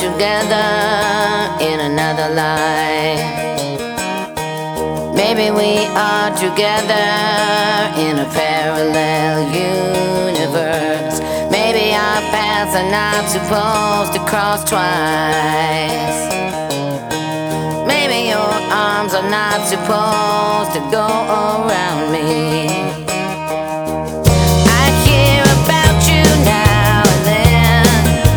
together in another life. Maybe we are together in a parallel universe. Maybe our paths are not supposed to cross twice. Maybe your arms are not supposed to go around me. I hear about you now and then.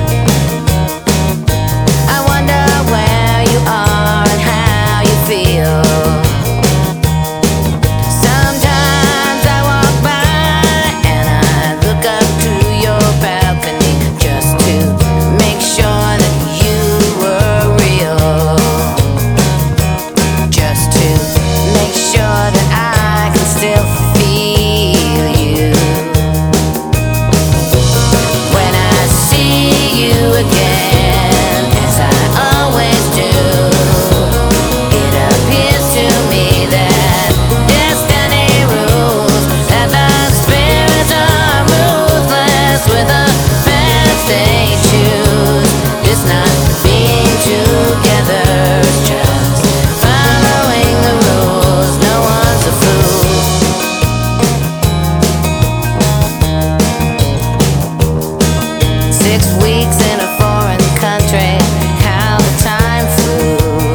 I wonder where you are and how you feel. Sometimes I walk by and I look up to your balcony just to make sure that you were real. Just to make sure that I can still feel you. When I see you again, as I always do, it appears to me that destiny rules, that the spirits are ruthless with the paths they choose. It's not being together, it's just following the rules. No one's a fool. 6 weeks in a foreign country, how the time flew.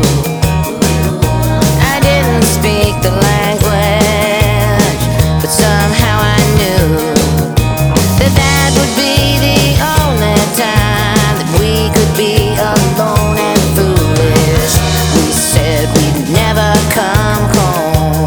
I didn't speak the language, but somehow I knew that that would be the only time that we could be alone and foolish. We said we'd never come home.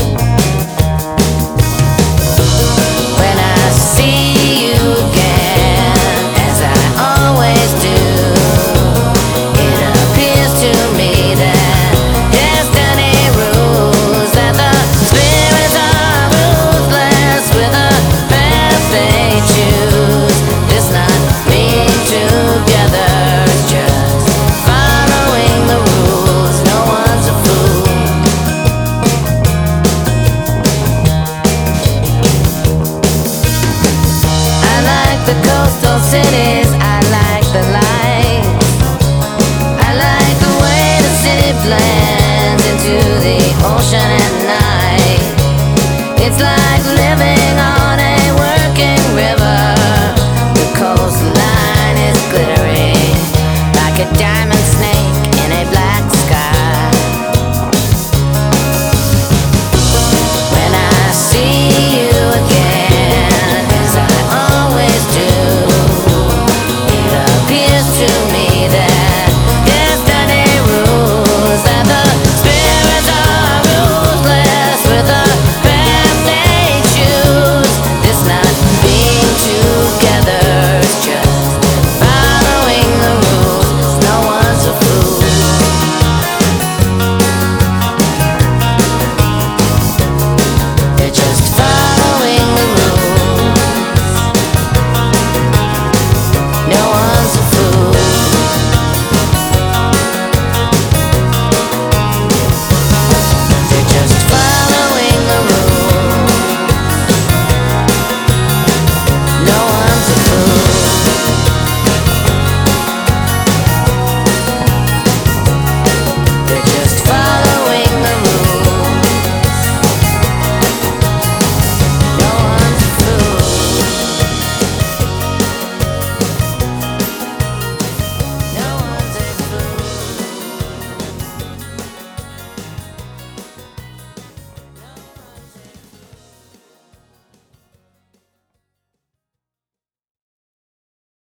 When I see you again, as I always do, it appears to me that destiny rules, that the spirits are ruthless with the path they choose. It's not being together, it's just following the rules. No one's a fool. I like the coastal cities, I like the lights. I like the way the city blends into the ocean at night. It's like living on a working river. The coastline is glittery, like a diamond snake in a black